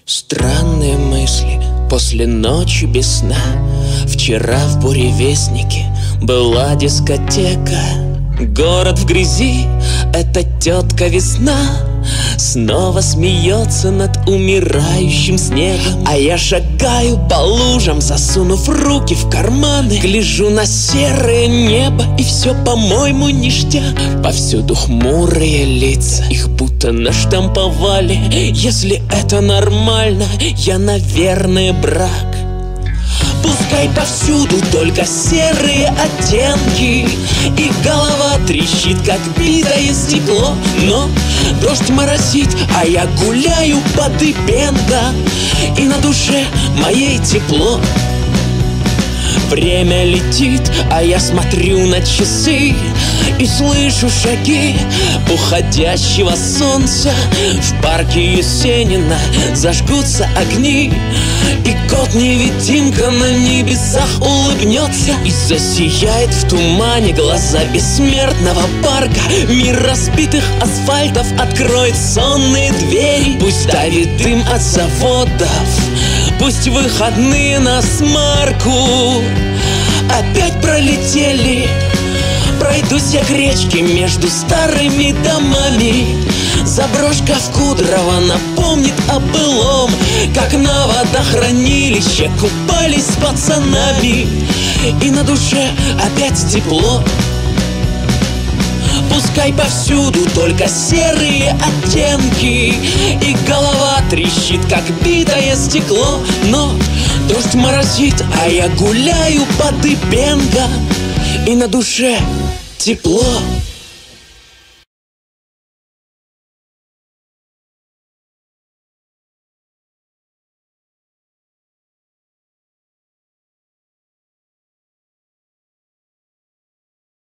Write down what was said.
Странные мысли после ночи без сна. Вчера в буревестнике была дискотека. Город в грязи, это тетка весна снова смеется над умирающим снегом. А я шагаю по лужам, засунув руки в карманы. Гляжу на серое небо, и все, по-моему, ништяк. Повсюду хмурые лица, их будто наштамповали. Если это нормально, я, наверное, брак. Пускай повсюду только серые оттенки, и голова трещит, как битое стекло. Но дождь моросит, а я гуляю по Дыбенко, и на душе моей тепло. Время летит, а я смотрю на часы и слышу шаги уходящего солнца. В парке Есенина зажгутся огни, и кот-невидимка на небесах улыбнется и засияет в тумане глаза бессмертного парка. Мир разбитых асфальтов откроет сонные двери. Пусть давит дым от заводов, пусть выходные на смарку опять пролетели. Пройдусь я к речке между старыми домами. Заброшка в Кудрово напомнит о былом, как на водохранилище купались с пацанами. И на душе опять тепло. Пускай повсюду только серые оттенки, и голова трещит, как битое стекло. Но дождь моросит, а я гуляю по Дыбенко, и на душе тепло.